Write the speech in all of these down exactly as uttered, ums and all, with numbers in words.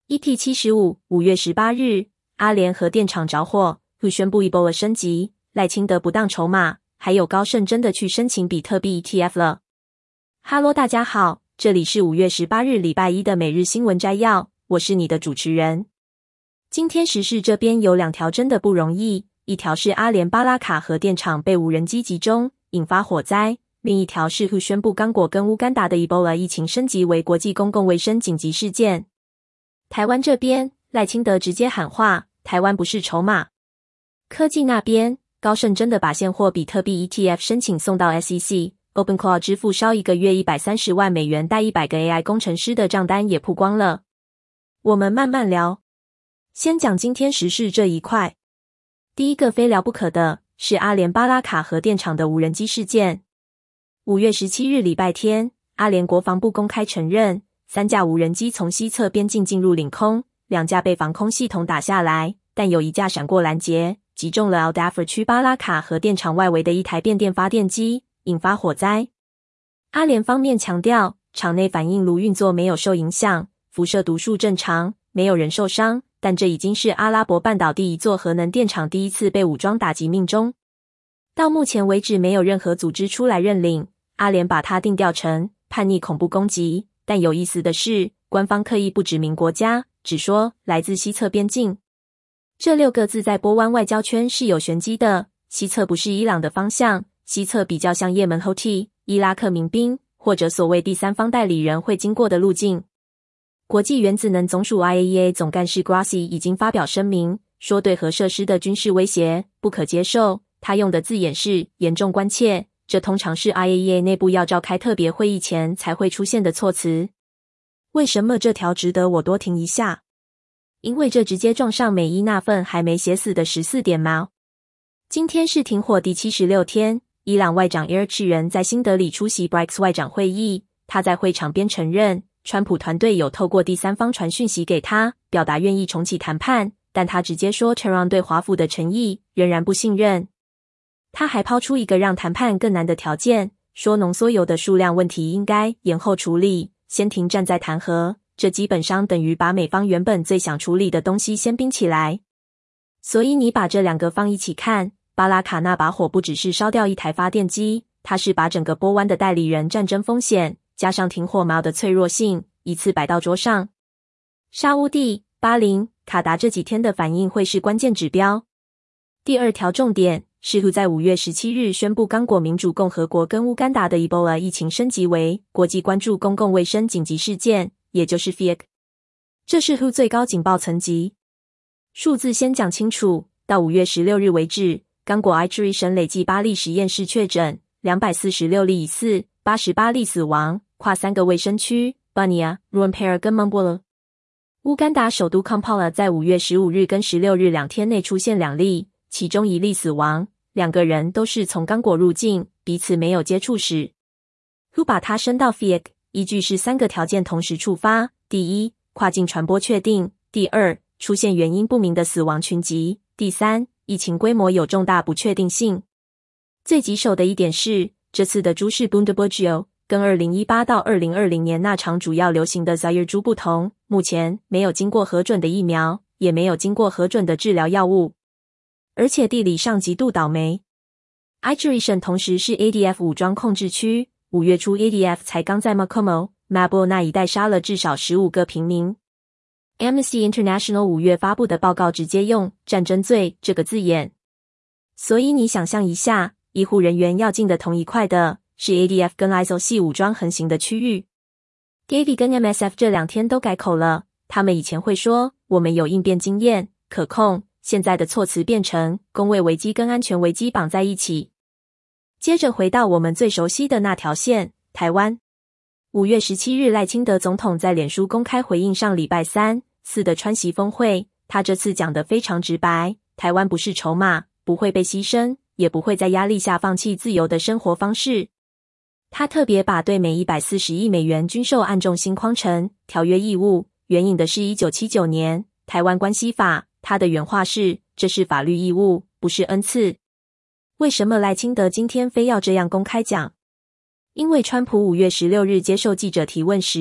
E P 七十五 五月十八日，阿联核电厂着火，又宣布 Ebola 升级，赖清德不当筹码，还有高盛真的去申请比特币 E T F 了。哈喽大家好，这里是五月十八日礼拜一的每日新闻摘要，我是你的主持人。今天时事这边有两条真的不容易，一条是阿联巴拉卡核电厂被无人机击中，引发火灾，另一条是 W H O 宣布刚果跟乌干达的 Ebola 疫情升级为国际公共卫生紧急事件。台湾这边，赖清德直接喊话，台湾不是筹码。科技那边，高盛真的把现货比特币 E T F 申请送到 S E C，OpenClaw 支付烧一个月一百三十万美元带一百个 A I 工程师的账单也曝光了。我们慢慢聊。先讲今天时事这一块。第一个非聊不可的是阿联巴拉卡核电厂的无人机事件。五月十七日礼拜天，阿联国防部公开承认，三架无人机从西侧边境进入领空，两架被防空系统打下来，但有一架闪过拦截，击中了 Al-Dhafar 区巴拉卡核电厂外围的一台变电发电机，引发火灾。阿联方面强调，厂内反应炉运作没有受影响，辐射读数正常，没有人受伤，但这已经是阿拉伯半岛第一座核能电厂第一次被武装打击命中。到目前为止没有任何组织出来认领，阿联把它定调成叛逆恐怖攻击，但有意思的是，官方刻意不指明国家，只说来自西侧边境。这六个字在波湾外交圈是有玄机的，西侧不是伊朗的方向，西侧比较像也门 Houthi、伊拉克民兵或者所谓第三方代理人会经过的路径。国际原子能总署 I A E A 总干事 Grossi 已经发表声明，说对核设施的军事威胁不可接受，他用的字眼是严重关切，这通常是 I A E A 内部要召开特别会议前才会出现的措辞。为什么这条值得我多停一下？因为这直接撞上美伊那份还没写死的十四点锚。今天是停火第七十六天，伊朗外长 Erchi 人在新德里出席 B R I C S 外长会议，他在会场边承认，川普团队有透过第三方传讯息给他，表达愿意重启谈判，但他直接说 Tehran 对华府的诚意仍然不信任。他还抛出一个让谈判更难的条件，说浓缩铀的数量问题应该延后处理，先停战再谈和，这基本上等于把美方原本最想处理的东西先冰起来。所以你把这两个放一起看，巴拉卡那把火不只是烧掉一台发电机，它是把整个波湾的代理人战争风险加上停火锚的脆弱性一次摆到桌上。沙乌地、巴林、卡达这几天的反应会是关键指标。第二条重点是 W H O 在五月十七日宣布刚果民主共和国跟乌干达的 Ebola 疫情升级为国际关注公共卫生紧急事件，也就是 F I A C。 这是 W H O 最高警报层级。数字先讲清楚，到五月十六日为止，刚果 I C R I 省累计八例实验室确诊，两百四十六例疑似，八十八例死亡，跨三个卫生区 Bunia、Ruampara 跟 Mambola。 乌干达首都 Kampala 在五月十五日跟十六日两天内出现两例，其中一例死亡，两个人都是从刚果入境，彼此没有接触史。 W H O 把它升到 F I A C， 依据是三个条件同时触发：第一，跨境传播确定；第二，出现原因不明的死亡群集；第三，疫情规模有重大不确定性。最棘手的一点是，这次的猪是 Bundibugyo， 跟二零一八到二零二零年那场主要流行的 Zaire 猪不同，目前没有经过核准的疫苗，也没有经过核准的治疗药物。而且地理上极度倒霉。I C R I 省同时是 A D F 武装控制区，五月初 A D F 才刚在 Makomo、Mabo 那一带杀了至少十五个平民。Amnesty International 五月发布的报告直接用战争罪这个字眼。所以你想象一下，医护人员要进的同一块的是 A D F 跟 I S I L 系武装横行的区域。Gavi 跟 M S F 这两天都改口了，他们以前会说我们有应变经验，可控，现在的措辞变成公卫危机跟安全危机绑在一起。接着回到我们最熟悉的那条线，台湾。五月十七日，赖清德总统在脸书公开回应上礼拜三、四的川习峰会，他这次讲得非常直白，台湾不是筹码，不会被牺牲，也不会在压力下放弃自由的生活方式。他特别把对美一百四十亿美元军售案中心匡城条约义务援引的是一九七九年台湾关系法，他的原话是，这是法律义务，不是恩赐。为什么赖清德今天非要这样公开讲？因为川普五月十六日接受记者提问时，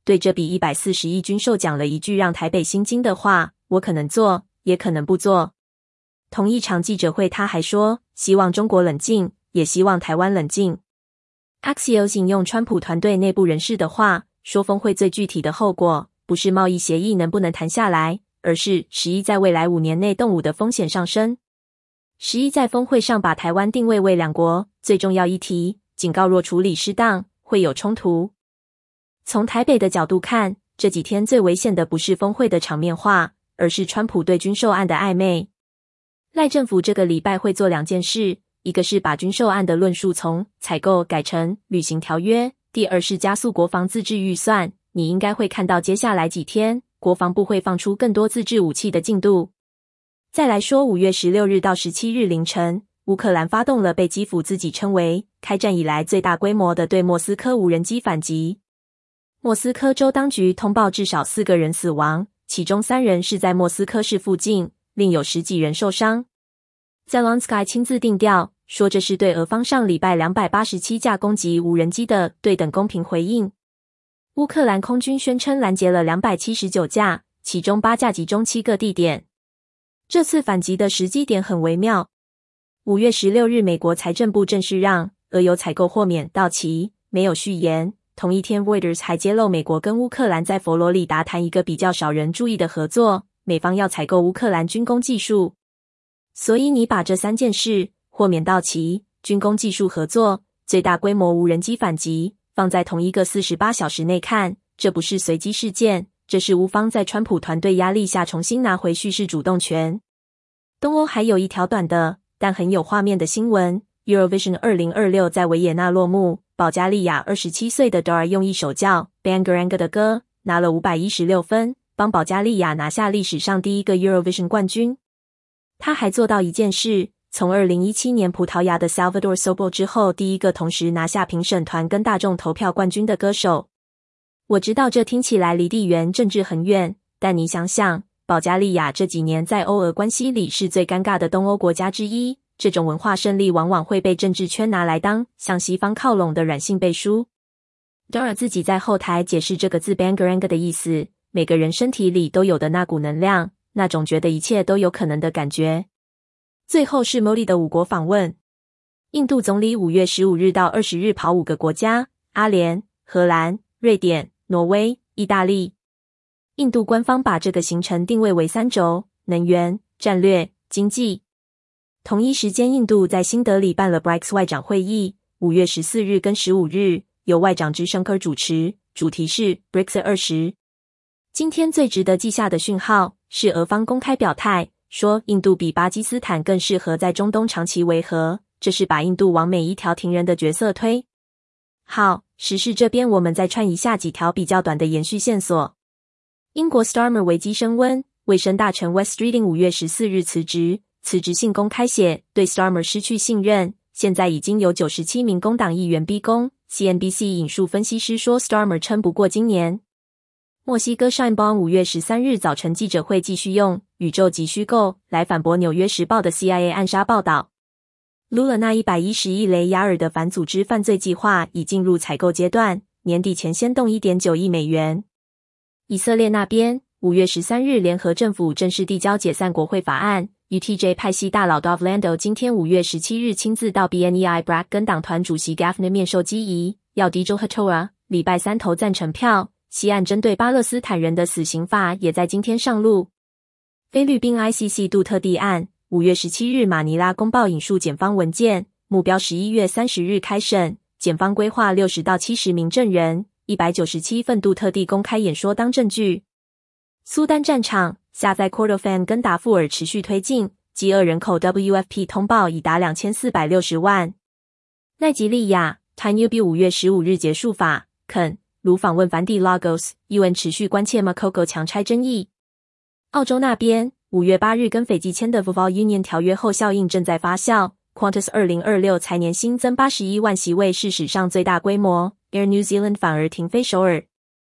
对这笔一百四十亿军售讲了一句让台北心惊的话：我可能做，也可能不做。同一场记者会他还说，希望中国冷静，也希望台湾冷静。Axios 引用川普团队内部人士的话，说峰会最具体的后果，不是贸易协议能不能谈下来，而是十一在未来五年内动武的风险上升。十一在峰会上把台湾定位为两国最重要议题，警告若处理失当，会有冲突。从台北的角度看，这几天最危险的不是峰会的场面话，而是川普对军售案的暧昧。赖政府这个礼拜会做两件事，一个是把军售案的论述从采购改成履行条约，第二是加速国防自制预算。你应该会看到接下来几天，国防部会放出更多自制武器的进度。再来说五月十六日到十七日凌晨，乌克兰发动了被基辅自己称为开战以来最大规模的对莫斯科无人机反击。莫斯科州当局通报至少四个人死亡，其中三人是在莫斯科市附近，另有十几人受伤。Zelensky 亲自定调，说这是对俄方上礼拜两百八十七架攻击无人机的对等公平回应。乌克兰空军宣称拦截了两百七十九架，其中八架集中七个地点。这次反击的时机点很微妙。五月十六日，美国财政部正式让俄油采购豁免到期，没有续延。同一天 Reuters 还揭露美国跟乌克兰在佛罗里达谈一个比较少人注意的合作，美方要采购乌克兰军工技术。所以你把这三件事，豁免到期、军工技术合作、最大规模无人机反击，放在同一个四十八小时内看，这不是随机事件，这是乌方在川普团队压力下重新拿回叙事主动权。东欧还有一条短的，但很有画面的新闻。Eurovision 二零二六在维也纳落幕，保加利亚二十七岁的 Dar 用一首叫 Bangaranga 的歌拿了五百一十六分，帮保加利亚拿下历史上第一个 Eurovision 冠军。他还做到一件事，从二零一七年葡萄牙的 Salvador Sobral 之后，第一个同时拿下评审团跟大众投票冠军的歌手。我知道这听起来离地缘政治很远，但你想想，保加利亚这几年在欧俄关系里是最尴尬的东欧国家之一，这种文化胜利往往会被政治圈拿来当向西方靠拢的软性背书。Dora 自己在后台解释这个字 Bangaranga 的意思，每个人身体里都有的那股能量，那种觉得一切都有可能的感觉。最后是 Modi 的五国访问。印度总理五月十五日到二十日跑五个国家：阿联、荷兰、瑞典、挪威、意大利。印度官方把这个行程定位为三轴：能源、战略、经济。同一时间，印度在新德里办了 B R I C S 外长会议，五月十四日跟十五日由外长 Jaishankar 主持，主题是 B R I C S 二十。今天最值得记下的讯号是俄方公开表态，说印度比巴基斯坦更适合在中东长期维和，这是把印度往每一条停人的角色推。好，时事这边我们再串一下几条比较短的延续线索。英国 Starmer 危机升温，卫生大臣 Wes Streeting 五月十四日辞职，辞职信公开写对 Starmer 失去信任，现在已经有九十七名工党议员逼宫。C N B C 引述分析师说 Starmer 撑不过今年。墨西哥 Sheinbaum 五月十三日早晨记者会继续用宇宙及虚构来反驳纽约时报的 C I A 暗杀报道。Lula 那一百一十亿雷亚尔的反组织犯罪计划已进入采购阶段，年底前先动 一点九亿美元。以色列那边五月十三日联合政府正式递交解散国会法案， U T J 派系大佬 Dov Lando 今天五月十七日亲自到 B N E I B R A C 跟党团主席 Gafner 面授机宜，要 Dijo Hatorah 礼拜三投赞成票。西岸针对巴勒斯坦人的死刑法也在今天上路。菲律宾 I C C 杜特地案五月十七日马尼拉公报引述检方文件，目标十一月三十日开审，检方规划六十到七十名证人，一百九十七份杜特地公开演说当证据。苏丹战场下在 Kordofan 跟达富尔持续推进，饥饿人口 W F P 通报已达两千四百六十万。奈及利亚 Tinubu 五月十五日结束法肯如访问梵蒂 Lagos， U N 持续关切 Makoko 强拆争议。澳洲那边五月八日跟斐济签的 Voval Union 条约后效应正在发酵， Qantas 二零二六财年新增八十一万席位是史上最大规模， Air New Zealand 反而停飞首尔。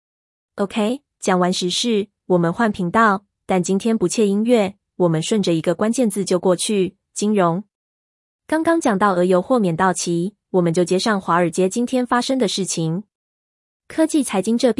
OK， 讲完时事我们换频道，但今天不切音乐，我们顺着一个关键字就过去，金融。刚刚讲到俄油豁免到期，我们就接上华尔街今天发生的事情。科技财经这边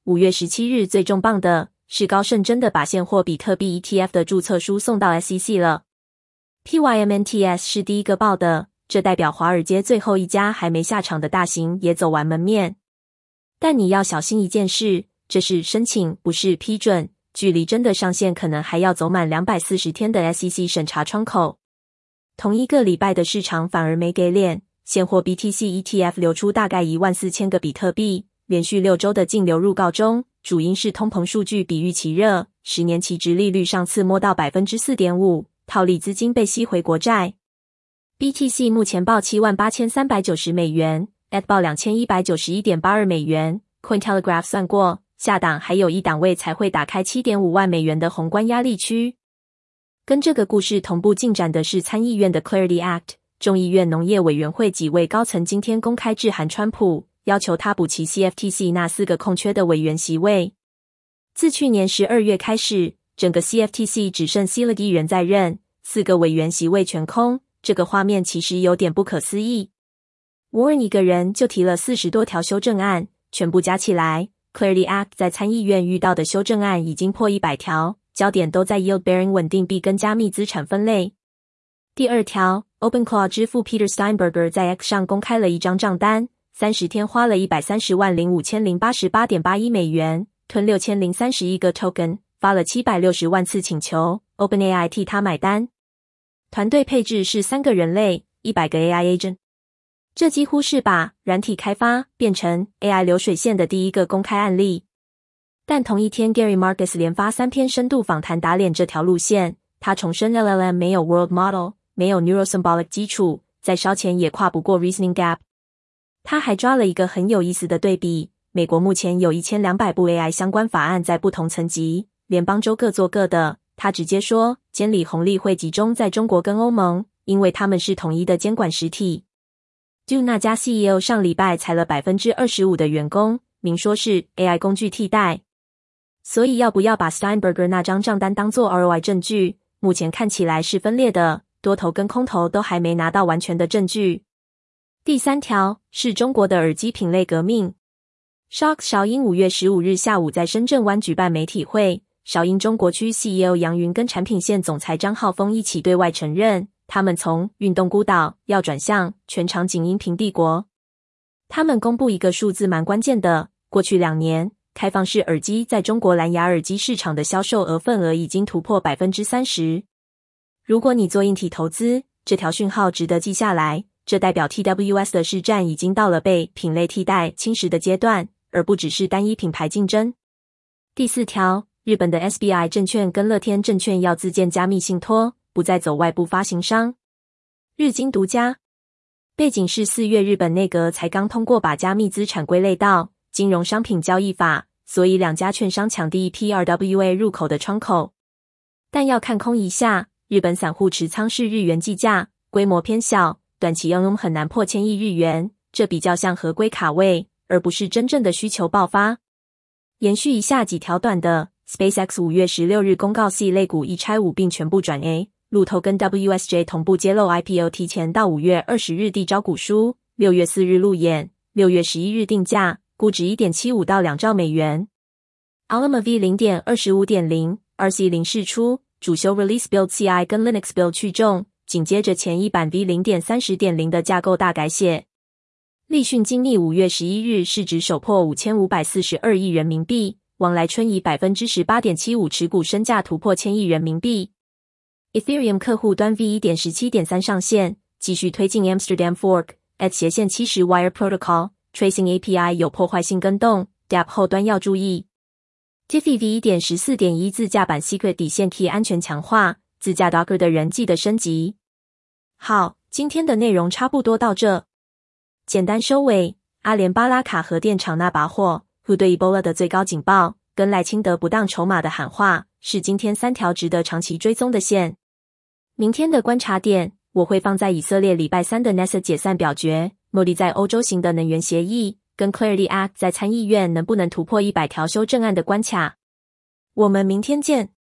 五月十七日最重磅的是高盛真的把现货比特币 E T F 的注册书送到 S E C 了。P Y M N T S 是第一个报的，这代表华尔街最后一家还没下场的大型也走完门面。但你要小心一件事，这是申请，不是批准，距离真的上线可能还要走满两百四十天的 S E C 审查窗口。同一个礼拜的市场反而没给脸，现货 B T C E T F 流出大概一万四千个比特币，连续六周的净流入告终，主因是通膨数据比预期热，十年期殖利率上次摸到 百分之四点五， 套利资金被吸回国债。B T C 目前报 七万八千三百九十美元， E T H 报 两千一百九十一点八二美元， Cointelegraph 算过，下档还有一档位才会打开 七点五万美元的宏观压力区。跟这个故事同步进展的是参议院的 Clarity Act， 众议院农业委员会几位高层今天公开致函川普，要求他补齐 C F T C 那四个空缺的委员席位。自去年十二月开始，整个 C F T C 只剩 Selig 一人在任，四个委员席位全空，这个画面其实有点不可思议。Warren 一个人就提了四十多条修正案，全部加起来 Clarity Act 在参议院遇到的修正案已经破一百条，焦点都在 Yield Bearing 稳定币跟加密资产分类。第二条 OpenClaw 之父 Peter Steinberger 在 X 上公开了一张账单，三十天花了一百三十万零五千零八十八点八一美元，吞六千零三十一个 token， 发了七百六十万次请求， OpenAI 替他买单。团队配置是三个人类，一百个 A I agent。 这几乎是把软体开发变成 A I 流水线的第一个公开案例。但同一天 Gary Marcus 连发三篇深度访谈打脸这条路线，他重申 L L M 没有 World Model， 没有 Neurosymbolic 基础，再烧钱也跨不过 Reasoning Gap。 他还抓了一个很有意思的对比，美国目前有一千两百部 A I 相关法案在不同层级，联邦州各做各的。他直接说，监理红利会集中在中国跟欧盟，因为他们是统一的监管实体。Do 那家 C E O 上礼拜裁了 百分之二十五 的员工，明说是 A I 工具替代。所以要不要把 Steinberger 那张账单当作 R O I 证据，目前看起来是分裂的，多头跟空头都还没拿到完全的证据。第三条是中国的耳机品类革命。Shok 韶音五月十五日下午在深圳湾举办媒体会，韶音中国区 C E O 杨云跟产品线总裁张浩峰一起对外承认，他们从运动孤岛要转向全场景音平帝国。他们公布一个数字蛮关键的，过去两年开放式耳机在中国蓝牙耳机市场的销售额份额已经突破 百分之三十。 如果你做硬体投资，这条讯号值得记下来，这代表 T W S 的市占已经到了被品类替代侵蚀的阶段，而不只是单一品牌竞争。第四条，日本的 S B I 证券跟乐天证券要自建加密信托，不再走外部发行商。日经独家，背景是四月日本内阁才刚通过把加密资产归类到金融商品交易法，所以两家券商抢第一批 R W A 入口的窗口。但要看空一下，日本散户持仓是日元计价，规模偏小，短期 N M 很难破千亿日元，这比较像合规卡位，而不是真正的需求爆发。延续一下几条短的， SpaceX 五月十六日公告 C 类股一拆五并全部转 A， 路透跟 W S J 同步揭露 I P O 提前到五月二十日递招股书，六月四日路演，六月十一日定价，估值 一点七五到两兆美元。Alma V 零点二十五点零 R C 零 释出，主修 Release Build C I 跟 Linux Build 去重，紧接着前一版 V 零点三十点零 的架构大改写。立讯精密五月十一日市值首破五千五百四十二亿人民币，王来春以 百分之十八点七五 持股身价突破千亿人民币。Ethereum 客户端 V 一点十七点三 上线，继续推进 Amsterdam Fork at 斜线七十 Wire Protocol Tracing A P I 有破坏性更动 D App 后端要注意。Tiffy V 一点十四点一 自驾版 Secret 底线 Key 安全强化，自驾 Docker 的人记得升级。好，今天的内容差不多到这。简单收尾，阿联巴拉卡核电厂那把火 ，Who 对 Ebola 的最高警报，跟赖清德不当筹码的喊话，是今天三条值得长期追踪的线。明天的观察点，我会放在以色列礼拜三的 N E S A 解散表决，莫迪在欧洲行的能源协议，跟 Clarity Act 在参议院能不能突破一百条修正案的关卡。我们明天见。